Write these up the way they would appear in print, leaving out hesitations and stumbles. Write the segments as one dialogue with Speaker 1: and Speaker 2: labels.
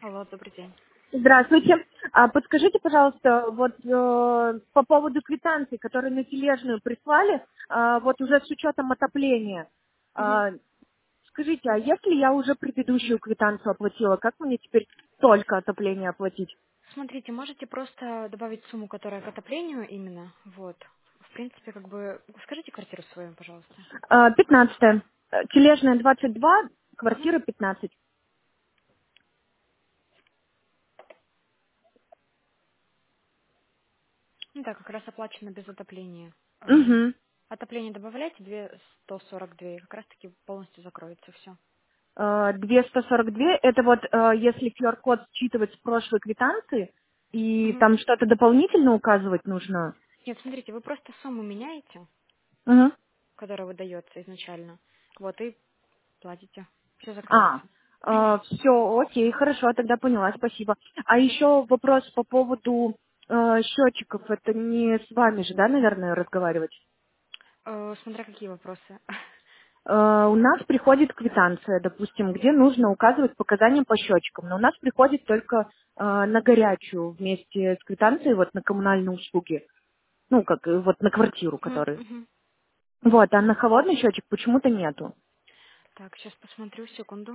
Speaker 1: Алло, добрый день.
Speaker 2: Здравствуйте. Подскажите, пожалуйста, вот по поводу квитанции, которую на тележную прислали, вот уже с учетом отопления.
Speaker 1: Мгм.
Speaker 2: А, Скажите, а если я уже предыдущую квитанцию оплатила, как мне теперь только отопление оплатить?
Speaker 1: Смотрите, можете просто добавить сумму, которая к отоплению именно. Вот. В принципе, как бы... Скажите квартиру свою, пожалуйста.
Speaker 2: 15. Тележная 22,
Speaker 1: Мгм.
Speaker 2: квартира 15.
Speaker 1: Ну да, как раз оплачено без отопления.
Speaker 2: Угу.
Speaker 1: Отопление добавляйте, 242, и как раз таки полностью закроется все.
Speaker 2: 242, это вот если QR-код считывать с прошлой квитанции, и там что-то дополнительно указывать нужно?
Speaker 1: Нет, смотрите, вы просто сумму меняете,
Speaker 2: Мгм.
Speaker 1: которая выдается изначально. Вот, и платите. Все
Speaker 2: А,
Speaker 1: закроется.
Speaker 2: все, окей, хорошо, тогда поняла, спасибо. А еще вопрос по поводу счетчиков. Это не с вами же, да, наверное, разговаривать?
Speaker 1: Смотря какие вопросы.
Speaker 2: У нас приходит квитанция, допустим, где нужно указывать показания по счетчикам, но у нас приходит только на горячую вместе с квитанцией вот на коммунальные услуги, ну, как вот на квартиру,
Speaker 1: Мгм,
Speaker 2: который.
Speaker 1: мгм.
Speaker 2: Вот, а на холодный счетчик почему-то нету.
Speaker 1: Так, сейчас посмотрю, секунду.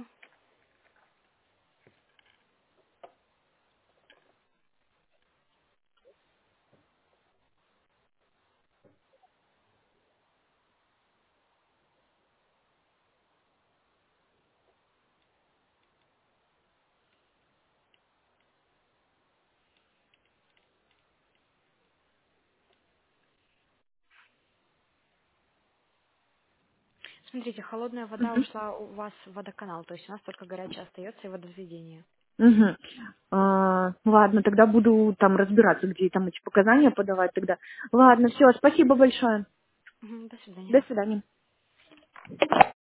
Speaker 1: Смотрите, холодная вода
Speaker 2: Мгм.
Speaker 1: ушла у вас в водоканал, то есть у нас только горячая остается и водоведение.
Speaker 2: Мгм. Ладно, тогда буду там разбираться, где там эти показания подавать тогда. Ладно, все, спасибо большое.
Speaker 1: Мгм, до свидания.
Speaker 2: До свидания.